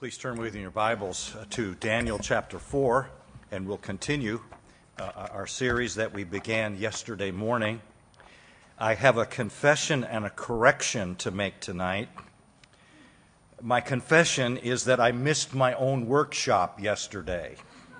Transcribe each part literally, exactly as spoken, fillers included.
Please turn with your Bibles to Daniel chapter four, and we'll continue uh, our series that we began yesterday morning. I have a confession and a correction to make tonight. My confession is that I missed my own workshop yesterday.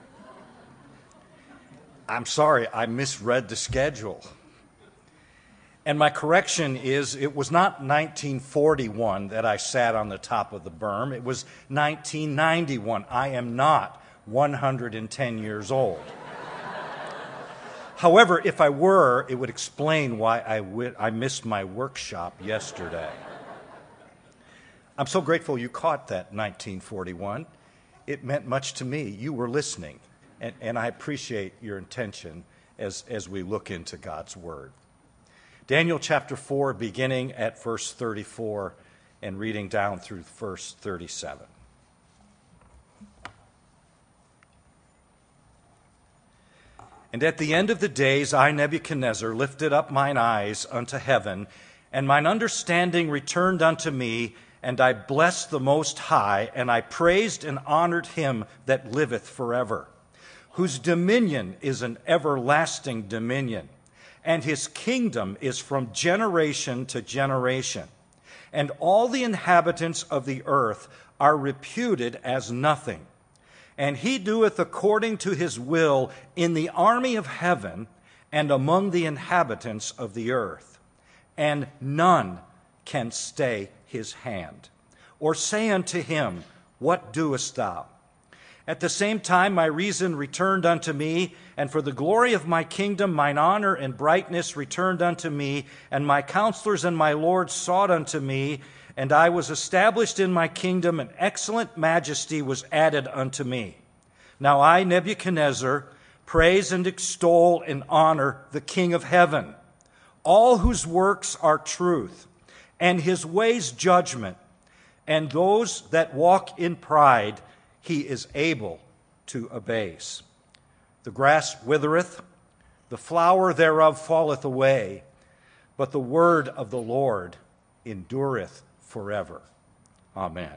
I'm sorry, I misread the schedule. And my correction is, it was not nineteen forty-one that I sat on the top of the berm. It was nineteen ninety-one. I am not one hundred ten years old. However, if I were, it would explain why I, w- I missed my workshop yesterday. I'm so grateful you caught that nineteen forty-one. It meant much to me. You were listening, and, and I appreciate your intention as, as we look into God's Word. Daniel chapter four, beginning at verse thirty-four and reading down through verse thirty-seven. And at the end of the days, I, Nebuchadnezzar, lifted up mine eyes unto heaven, and mine understanding returned unto me, and I blessed the Most High, and I praised and honored him that liveth forever, whose dominion is an everlasting dominion, and his kingdom is from generation to generation. And all the inhabitants of the earth are reputed as nothing. And he doeth according to his will in the army of heaven and among the inhabitants of the earth. And none can stay his hand, or say unto him, What doest thou? At the same time my reason returned unto me, and for the glory of my kingdom mine honor and brightness returned unto me, and my counselors and my lords sought unto me, and I was established in my kingdom, and excellent majesty was added unto me. Now I, Nebuchadnezzar, praise and extol and honor the King of heaven, all whose works are truth, and his ways judgment, and those that walk in pride he is able to abase. The grass withereth, the flower thereof falleth away, but the word of the Lord endureth forever. Amen.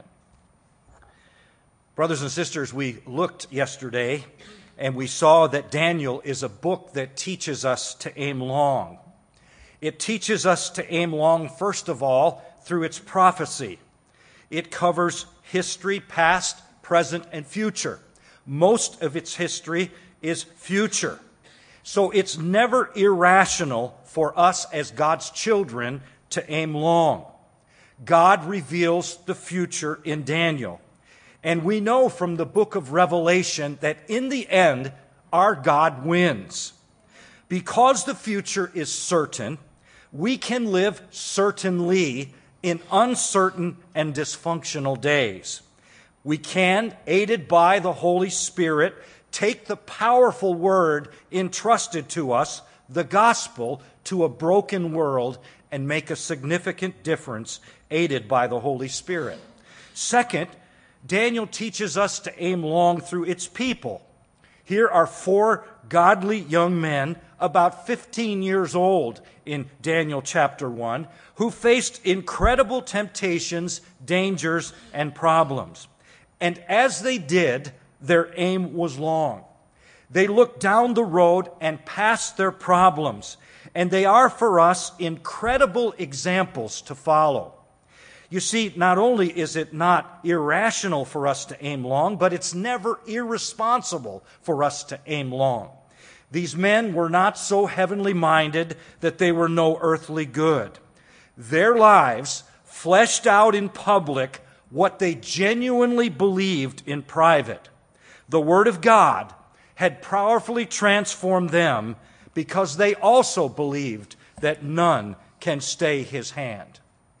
Brothers and sisters, we looked yesterday and we saw that Daniel is a book that teaches us to aim long. It teaches us to aim long, first of all, through its prophecy. It covers history, past, present, and future. Most of its history is future. So it's never irrational for us as God's children to aim long. God reveals the future in Daniel. And we know from the book of Revelation that in the end, our God wins. Because the future is certain, we can live certainly in uncertain and dysfunctional days. We can, aided by the Holy Spirit, take the powerful word entrusted to us, the gospel, to a broken world and make a significant difference, aided by the Holy Spirit. Second, Daniel teaches us to aim long through its people. Here are four godly young men, about fifteen years old in Daniel chapter one, who faced incredible temptations, dangers, and problems. And as they did, their aim was long. They looked down the road and past their problems, and they are for us incredible examples to follow. You see, not only is it not irrational for us to aim long, but it's never irresponsible for us to aim long. These men were not so heavenly minded that they were no earthly good. Their lives fleshed out in public what they genuinely believed in private. The Word of God had powerfully transformed them because they also believed that none can stay his hand.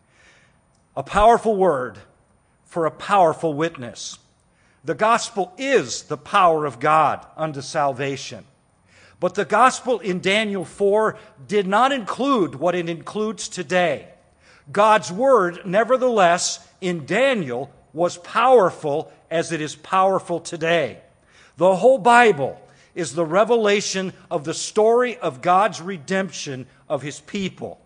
A powerful word for a powerful witness. The gospel is the power of God unto salvation. But the gospel in Daniel four did not include what it includes today. God's word, nevertheless, in Daniel was powerful as it is powerful today. The whole Bible is the revelation of the story of God's redemption of his people.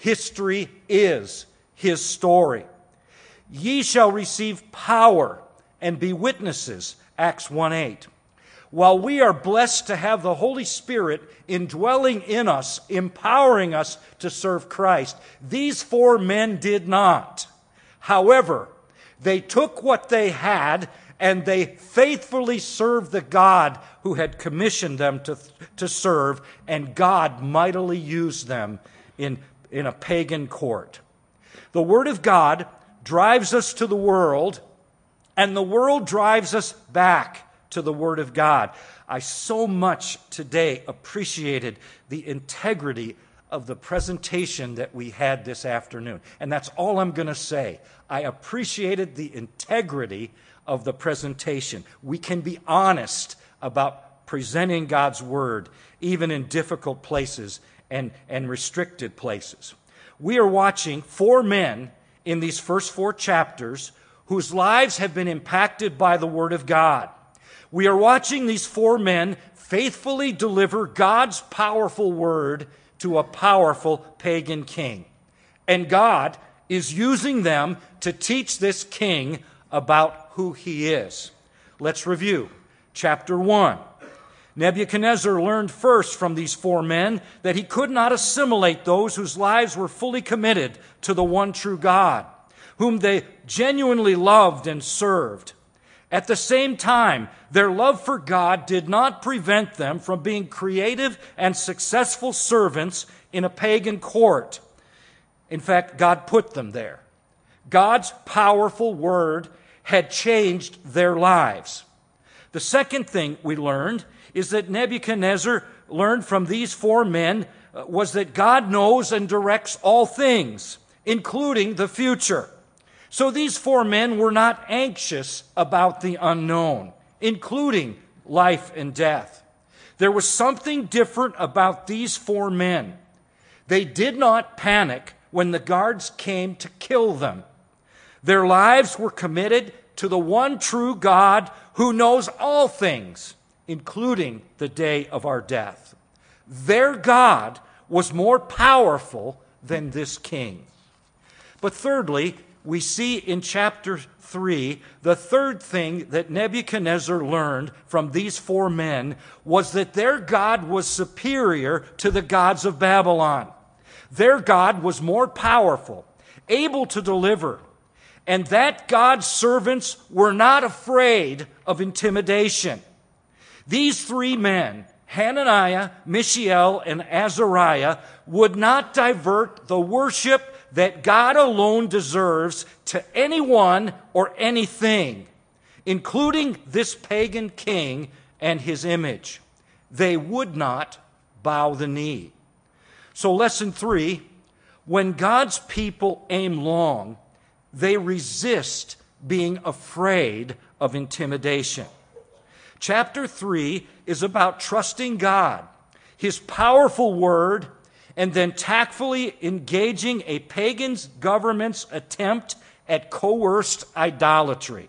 History is his story. Ye shall receive power and be witnesses, Acts one eight. While we are blessed to have the Holy Spirit indwelling in us, empowering us to serve Christ, these four men did not. However, they took what they had and they faithfully served the God who had commissioned them to, to serve, and God mightily used them in, in a pagan court. The Word of God drives us to the world, and the world drives us back to the Word of God. I so much today appreciated the integrity of the presentation that we had this afternoon. And that's all I'm going to say. I appreciated the integrity of the presentation. We can be honest about presenting God's Word, even in difficult places and, and restricted places. We are watching four men in these first four chapters whose lives have been impacted by the Word of God. We are watching these four men faithfully deliver God's powerful Word to a powerful pagan king. And God is using them to teach this king about who he is. Let's review. Chapter one. Nebuchadnezzar learned first from these four men that he could not assimilate those whose lives were fully committed to the one true God, whom they genuinely loved and served. At the same time, their love for God did not prevent them from being creative and successful servants in a pagan court. In fact, God put them there. God's powerful Word had changed their lives. The second thing we learned is that Nebuchadnezzar learned from these four men was that God knows and directs all things, including the future. So these four men were not anxious about the unknown, including life and death. There was something different about these four men. They did not panic when the guards came to kill them. Their lives were committed to the one true God who knows all things, including the day of our death. Their God was more powerful than this king. But thirdly, we see in chapter three, the third thing that Nebuchadnezzar learned from these four men was that their God was superior to the gods of Babylon. Their God was more powerful, able to deliver, and that God's servants were not afraid of intimidation. These three men, Hananiah, Mishael, and Azariah, would not divert the worship that God alone deserves to anyone or anything, including this pagan king and his image. They would not bow the knee. So lesson three, when God's people aim long, they resist being afraid of intimidation. Chapter three is about trusting God, His powerful Word, and then tactfully engaging a pagan government's attempt at coerced idolatry.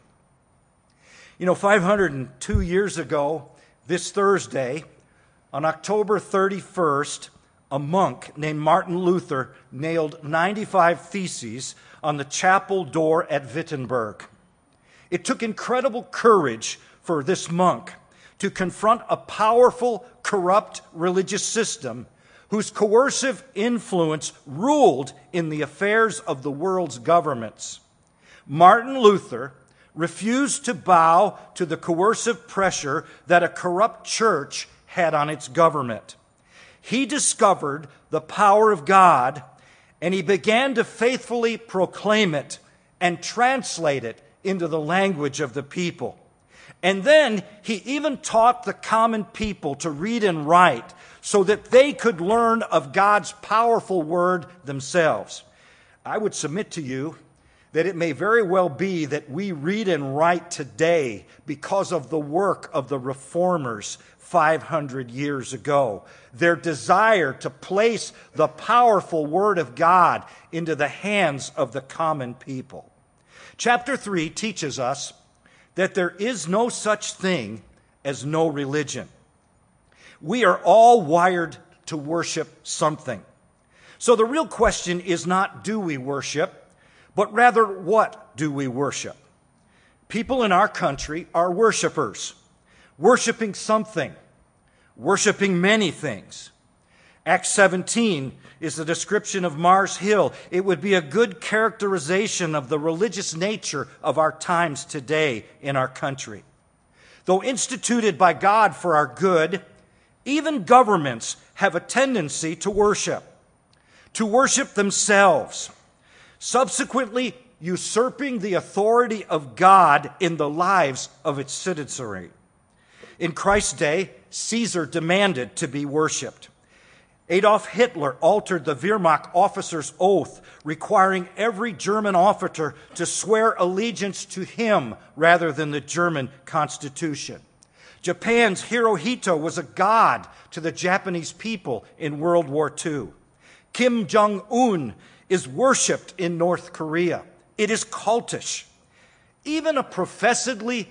You know, five hundred two years ago, this Thursday, on October thirty-first, a monk named Martin Luther nailed ninety-five theses on the chapel door at Wittenberg. It took incredible courage for this monk to confront a powerful, corrupt religious system whose coercive influence ruled in the affairs of the world's governments. Martin Luther refused to bow to the coercive pressure that a corrupt church had on its government. He discovered the power of God, and he began to faithfully proclaim it and translate it into the language of the people. And then he even taught the common people to read and write so that they could learn of God's powerful Word themselves. I would submit to you that it may very well be that we read and write today because of the work of the reformers five hundred years ago. Their desire to place the powerful Word of God into the hands of the common people. Chapter three teaches us that there is no such thing as no religion. We are all wired to worship something. So the real question is not do we worship, but rather what do we worship? People in our country are worshipers, worshiping something, worshiping many things. Acts seventeen is the description of Mars Hill. It would be a good characterization of the religious nature of our times today in our country. Though instituted by God for our good, even governments have a tendency to worship, to worship themselves, subsequently usurping the authority of God in the lives of its citizenry. In Christ's day, Caesar demanded to be worshiped. Adolf Hitler altered the Wehrmacht officer's oath, requiring every German officer to swear allegiance to him rather than the German Constitution. Japan's Hirohito was a god to the Japanese people in World War Two. Kim Jong-un is worshipped in North Korea. It is cultish. Even a professedly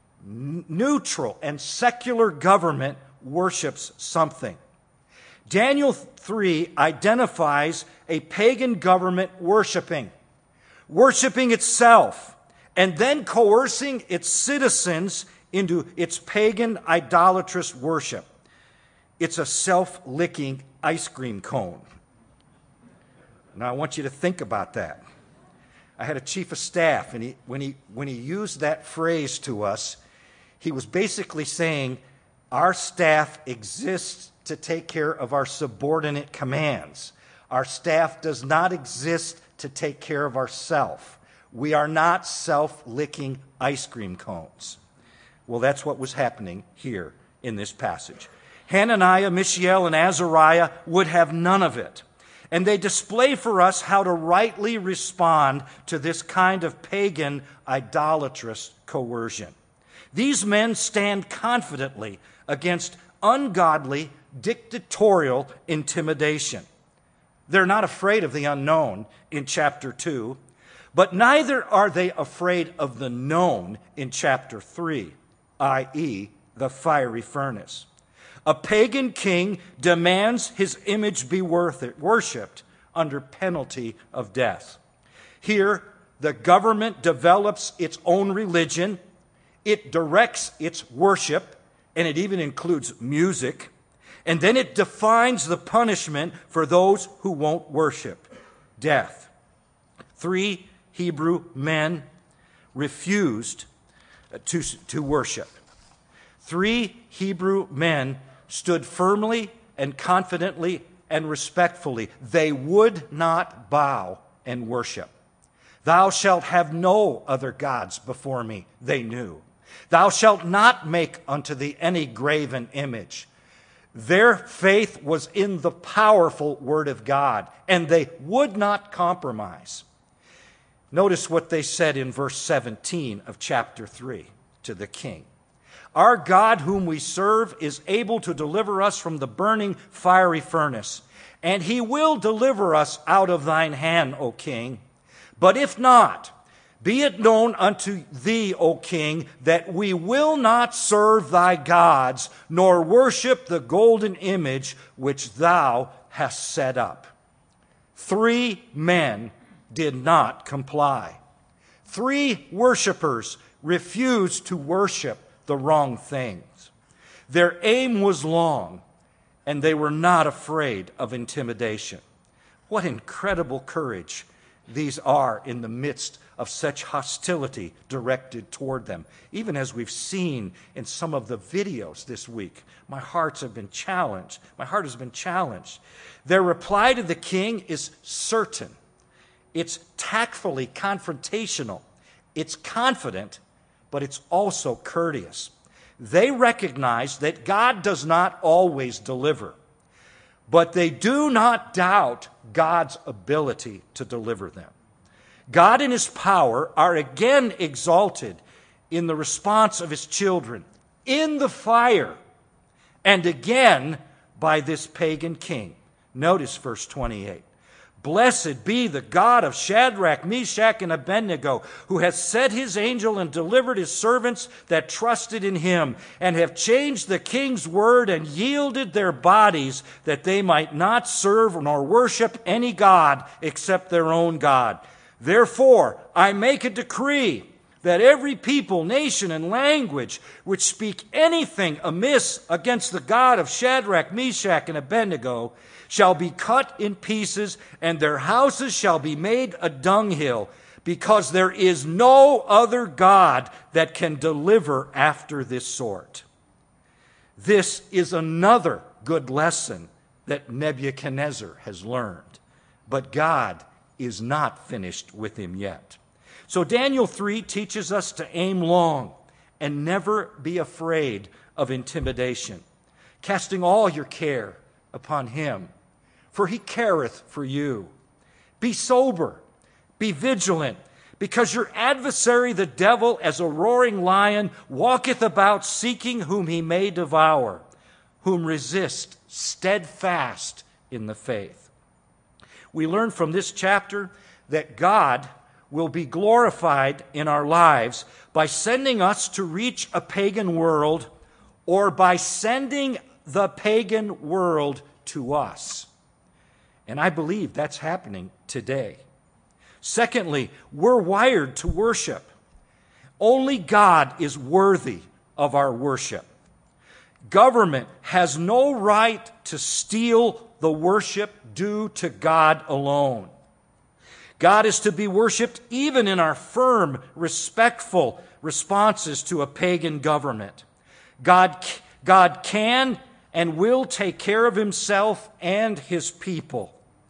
neutral and secular government worships something. Daniel three identifies a pagan government worshiping, worshiping itself, and then coercing its citizens into its pagan idolatrous worship. It's a self-licking ice cream cone. Now I want you to think about that. I had a chief of staff, and he, when he when he used that phrase to us, he was basically saying, our staff exists to take care of our subordinate commands. Our staff does not exist to take care of ourselves. We are not self-licking ice cream cones. Well, that's what was happening here in this passage. Hananiah, Mishael, and Azariah would have none of it. And they display for us how to rightly respond to this kind of pagan, idolatrous coercion. These men stand confidently against ungodly, dictatorial intimidation. They're not afraid of the unknown in chapter two, but neither are they afraid of the known in chapter three, that is, the fiery furnace. A pagan king demands his image be worshipped under penalty of death. Here, the government develops its own religion, it directs its worship, and it even includes music. And then it defines the punishment for those who won't worship: death. Three Hebrew men refused to, to worship. Three Hebrew men stood firmly and confidently and respectfully. They would not bow and worship. Thou shalt have no other gods before me, they knew. Thou shalt not make unto thee any graven image. Their faith was in the powerful Word of God, and they would not compromise. Notice what they said in verse seventeen of chapter three to the king. Our God whom we serve is able to deliver us from the burning fiery furnace, and he will deliver us out of thine hand, O king. But if not, be it known unto thee, O king, that we will not serve thy gods, nor worship the golden image which thou hast set up. Three men did not comply. Three worshipers refused to worship the wrong things. Their aim was long, and they were not afraid of intimidation. What incredible courage these are in the midst of such hostility directed toward them. Even as we've seen in some of the videos this week, my hearts have been challenged. My heart has been challenged. Their reply to the king is certain. It's tactfully confrontational. It's confident, but it's also courteous. They recognize that God does not always deliver, but they do not doubt God's ability to deliver them. God and his power are again exalted in the response of his children in the fire, and again by this pagan king. Notice verse twenty-eight. Blessed be the God of Shadrach, Meshach, and Abednego, who has set his angel and delivered his servants that trusted in him, and have changed the king's word and yielded their bodies, that they might not serve nor worship any god except their own God. Therefore, I make a decree that every people, nation, and language which speak anything amiss against the God of Shadrach, Meshach, and Abednego shall be cut in pieces, and their houses shall be made a dunghill, because there is no other God that can deliver after this sort. This is another good lesson that Nebuchadnezzar has learned. But God is not finished with him yet. So Daniel three teaches us to aim long and never be afraid of intimidation, casting all your care upon him, for he careth for you. Be sober, be vigilant, because your adversary the devil, as a roaring lion, walketh about seeking whom he may devour, whom resist steadfast in the faith. We learn from this chapter that God will be glorified in our lives by sending us to reach a pagan world, or by sending the pagan world to us. And I believe that's happening today. Secondly, we're wired to worship. Only God is worthy of our worship. Government has no right to steal the worship due to God alone. God is to be worshiped even in our firm, respectful responses to a pagan government. God, God can and will take care of himself and his people.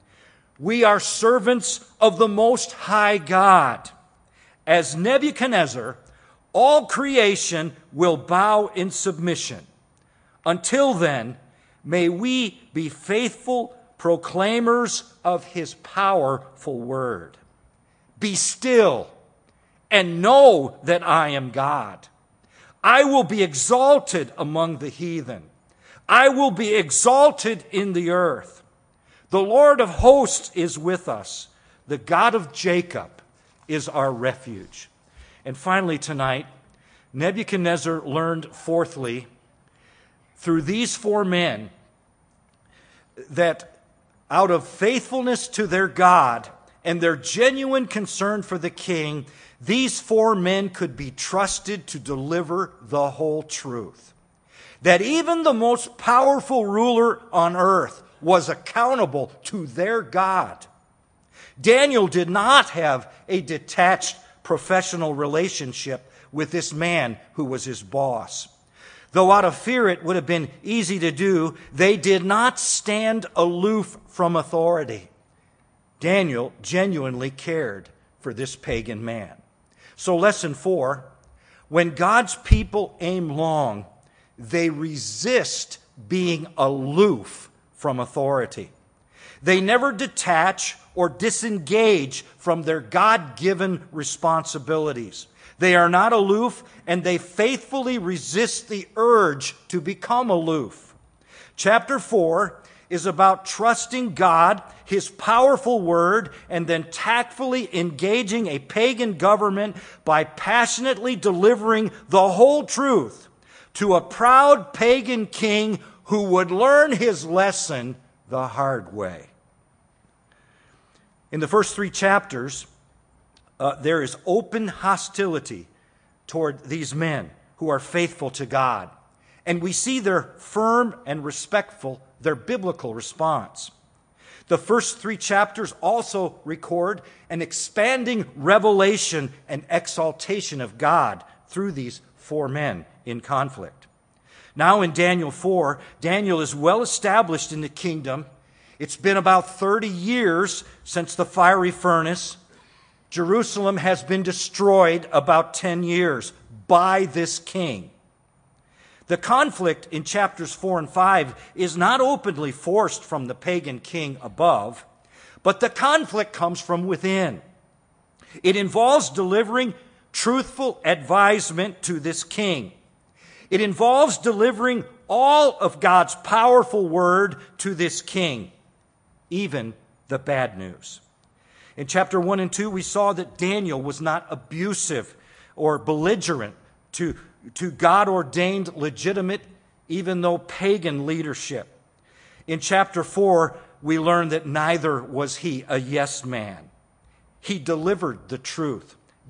We are servants of the Most High God. As Nebuchadnezzar, all creation will bow in submission. Until then, may we be faithful proclaimers of his powerful word. Be still and know that I am God. I will be exalted among the heathen. I will be exalted in the earth. The Lord of hosts is with us. The God of Jacob is our refuge. And finally tonight, Nebuchadnezzar learned, fourthly, through these four men, that out of faithfulness to their God and their genuine concern for the king, these four men could be trusted to deliver the whole truth. That even the most powerful ruler on earth was accountable to their God. Daniel did not have a detached professional relationship with this man who was his boss. Though out of fear it would have been easy to do, they did not stand aloof from authority. Daniel genuinely cared for this pagan man. So lesson four, when God's people aim long, they resist being aloof from authority. They never detach or disengage from their God-given responsibilities. They are not aloof, and they faithfully resist the urge to become aloof. Chapter four is about trusting God, his powerful word, and then tactfully engaging a pagan government by passionately delivering the whole truth to a proud pagan king who would learn his lesson the hard way. In the first three chapters, uh, there is open hostility toward these men who are faithful to God. And we see their firm and respectful, their biblical response. The first three chapters also record an expanding revelation and exaltation of God through these four men in conflict. Now in Daniel four, Daniel is well established in the kingdom. It's been about thirty years since the fiery furnace. Jerusalem has been destroyed about ten years by this king. The conflict in chapters four and five is not openly forced from the pagan king above, but the conflict comes from within. It involves delivering truthful advisement to this king. It involves delivering all of God's powerful word to this king, even the bad news. In chapter one and two, we saw that Daniel was not abusive or belligerent to, to God-ordained, legitimate, even though pagan leadership. In chapter four, we learn that neither was he a yes man. He delivered the truth,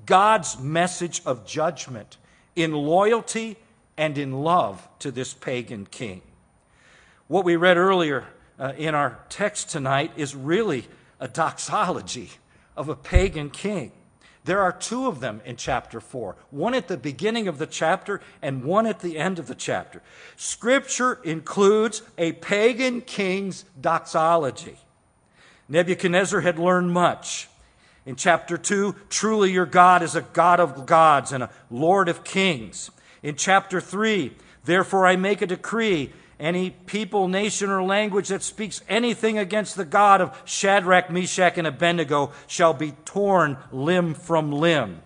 God's message of judgment in loyalty and in love to this pagan king. What we read earlier uh, in our text tonight is really a doxology of a pagan king. There are two of them in chapter four, one at the beginning of the chapter and one at the end of the chapter. Scripture includes a pagan king's doxology. Nebuchadnezzar had learned much. In chapter two, truly your God is a God of gods and a Lord of kings. In chapter three, therefore I make a decree, any people, nation, or language that speaks anything against the God of Shadrach, Meshach, and Abednego shall be torn limb from limb.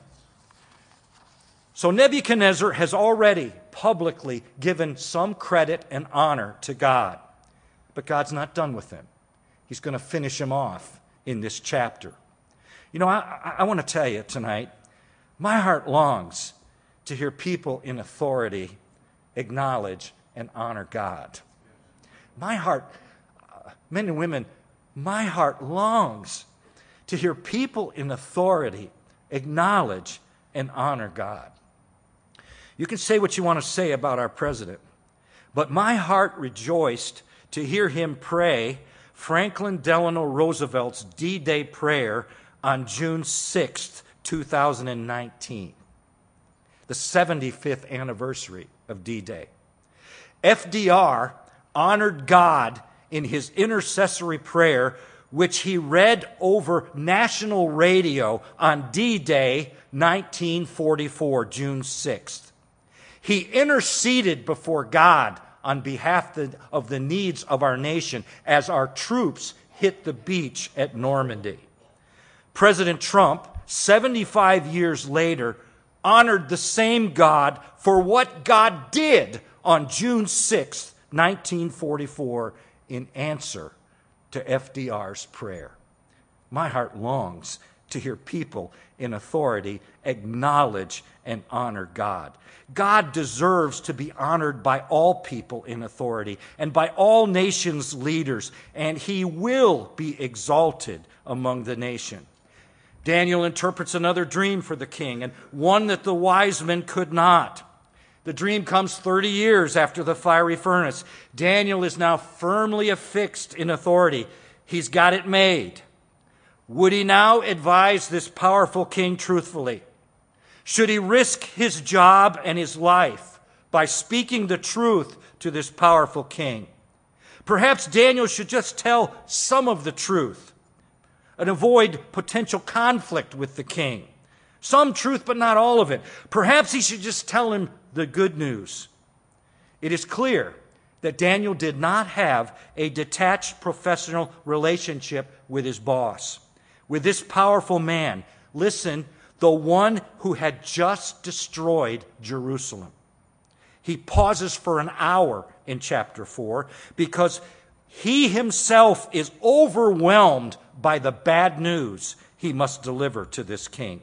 So Nebuchadnezzar has already publicly given some credit and honor to God. But God's not done with him. He's going to finish him off in this chapter. You know, I, I, I want to tell you tonight, my heart longs to hear people in authority acknowledge and honor God. My heart, uh, men and women, my heart longs to hear people in authority acknowledge and honor God. You can say what you want to say about our president, but my heart rejoiced to hear him pray Franklin Delano Roosevelt's D-Day prayer on June sixth, two thousand nineteen, the seventy-fifth anniversary of D-Day. F D R honored God in his intercessory prayer, which he read over national radio on D-Day nineteen forty-four, June sixth. He interceded before God on behalf of the needs of our nation as our troops hit the beach at Normandy. President Trump, seventy-five years later, honored the same God for what God did on June sixth, nineteen forty-four, in answer to F D R's prayer. My heart longs to hear people in authority acknowledge and honor God. God deserves to be honored by all people in authority and by all nations' leaders, and he will be exalted among the nation. Daniel interprets another dream for the king, and one that the wise men could not. The dream comes thirty years after the fiery furnace. Daniel is now firmly affixed in authority. He's got it made. Would he now advise this powerful king truthfully? Should he risk his job and his life by speaking the truth to this powerful king? Perhaps Daniel should just tell some of the truth and avoid potential conflict with the king. Some truth, but not all of it. Perhaps he should just tell him the good news. It is clear that Daniel did not have a detached professional relationship with his boss, with this powerful man. Listen, the one who had just destroyed Jerusalem. He pauses for an hour in chapter four because he himself is overwhelmed by the bad news he must deliver to this king.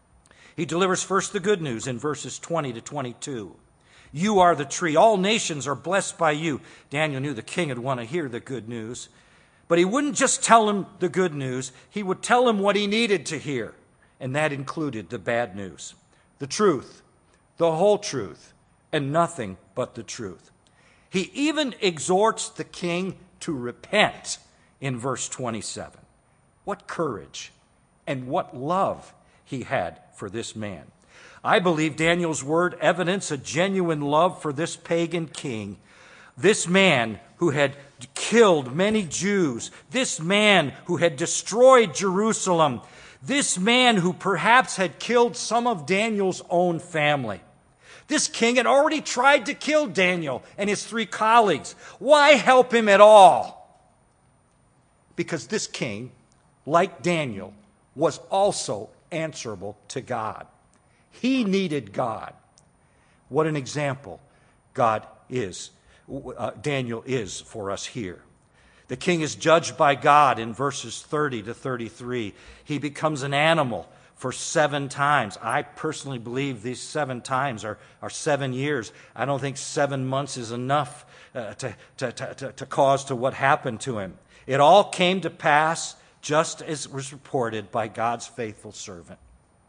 He delivers first the good news in verses twenty to twenty-two. You are the tree. All nations are blessed by you. Daniel knew the king would want to hear the good news. But he wouldn't just tell him the good news. He would tell him what he needed to hear. And that included the bad news. The truth. The whole truth. And nothing but the truth. He even exhorts the king to repent in verse twenty-seven. What courage and what love he had for this man. I believe Daniel's word evidence a genuine love for this pagan king, this man who had killed many Jews, this man who had destroyed Jerusalem, this man who perhaps had killed some of Daniel's own family. This king had already tried to kill Daniel and his three colleagues. Why help him at all? Because this king, like Daniel, was also answerable to God. He needed God. What an example God is, uh, Daniel is for us here. The king is judged by God in verses thirty to thirty-three. He becomes an animal for seven times. I personally believe these seven times are, are seven years. I don't think seven months is enough uh, to, to, to, to cause to what happened to him. It all came to pass just as was reported by God's faithful servant.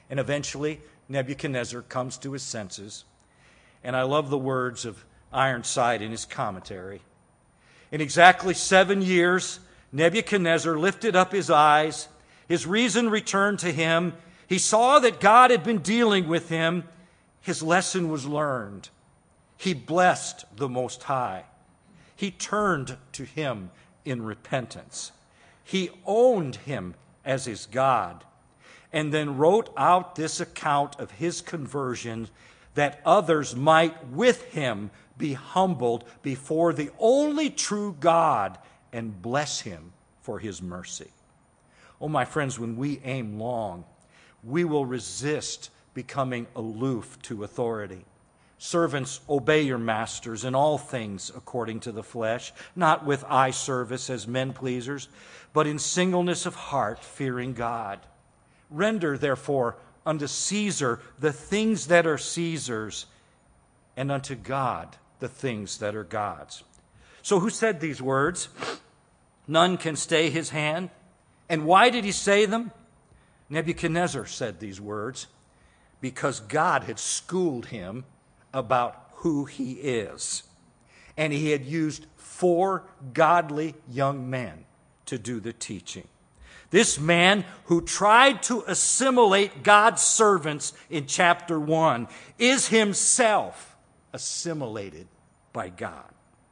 And eventually, Nebuchadnezzar comes to his senses. And I love the words of Ironside in his commentary. In exactly seven years, Nebuchadnezzar lifted up his eyes. His reason returned to him. He saw that God had been dealing with him. His lesson was learned. He blessed the Most High. He turned to him in repentance. He owned him as his God, and then wrote out this account of his conversion that others might with him be humbled before the only true God and bless him for his mercy. Oh, my friends, when we aim long, we will resist becoming aloof to authority. Servants, obey your masters in all things according to the flesh, not with eye service as men pleasers, but in singleness of heart, fearing God. Render, therefore, unto Caesar the things that are Caesar's, and unto God the things that are God's. So who said these words? None can stay his hand. And why did he say them? Nebuchadnezzar said these words because God had schooled him about who he is. And he had used four godly young men to do the teaching. This man who tried to assimilate God's servants in chapter one is himself assimilated by God.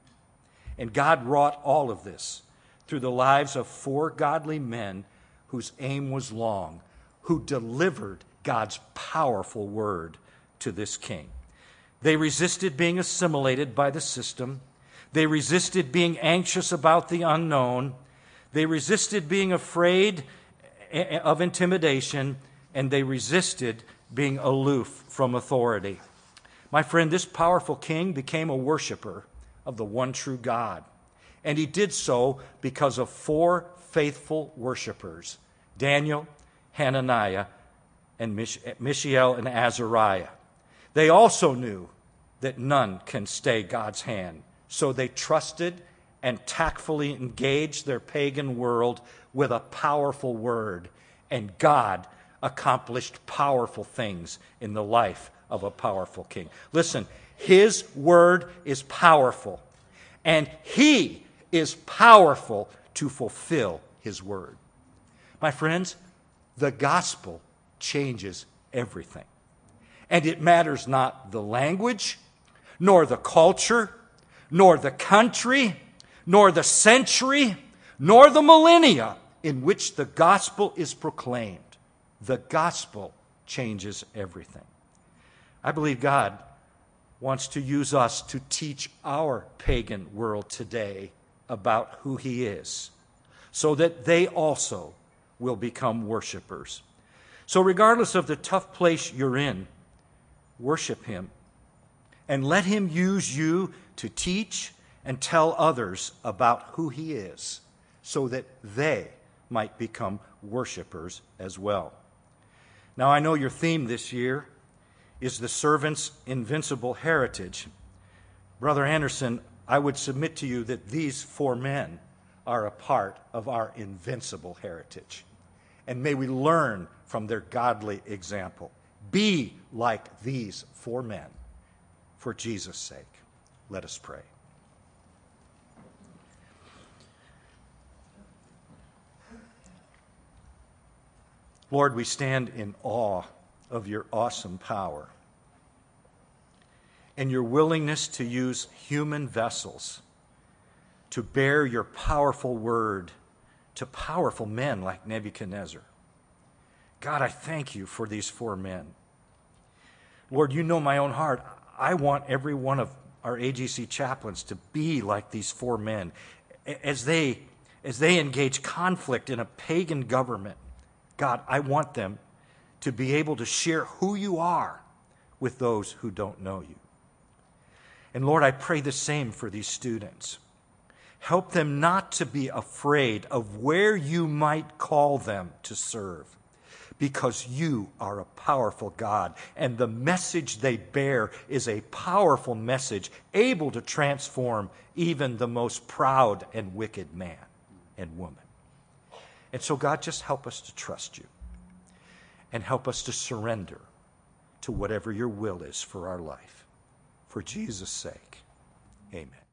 And God wrought all of this through the lives of four godly men whose aim was long, who delivered God's powerful word to this king. They resisted being assimilated by the system. They resisted being anxious about the unknown. They resisted being afraid of intimidation, and they resisted being aloof from authority. My friend, this powerful king became a worshiper of the one true God. And he did so because of four faithful worshipers, Daniel, Hananiah, and Mish- Mishael and Azariah. They also knew that none can stay God's hand, so they trusted and tactfully engaged their pagan world with a powerful word, and God accomplished powerful things in the life of a powerful king. Listen, his word is powerful, and he is powerful to fulfill his word. My friends, the gospel changes everything. And it matters not the language, nor the culture, nor the country, nor the century, nor the millennia in which the gospel is proclaimed. The gospel changes everything. I believe God wants to use us to teach our pagan world today about who he is, so that they also will become worshipers. So regardless of the tough place you're in, worship him and let him use you to teach and tell others about who he is, so that they might become worshipers as well. Now, I know your theme this year is the servant's invincible heritage. Brother Anderson, I would submit to you that these four men are a part of our invincible heritage. And may we learn from their godly example. Be like these four men for Jesus' sake. Let us pray. Lord, we stand in awe of your awesome power and your willingness to use human vessels to bear your powerful word to powerful men like Nebuchadnezzar. God, I thank you for these four men. Lord, you know my own heart. I want every one of our A G C chaplains to be like these four men as they, as they engage conflict in a pagan government. God, I want them to be able to share who you are with those who don't know you. And Lord, I pray the same for these students. Help them not to be afraid of where you might call them to serve, because you are a powerful God, and the message they bear is a powerful message able to transform even the most proud and wicked man and woman. And so, God, just help us to trust you. and help us to surrender to whatever your will is for our life. For Jesus' sake, amen.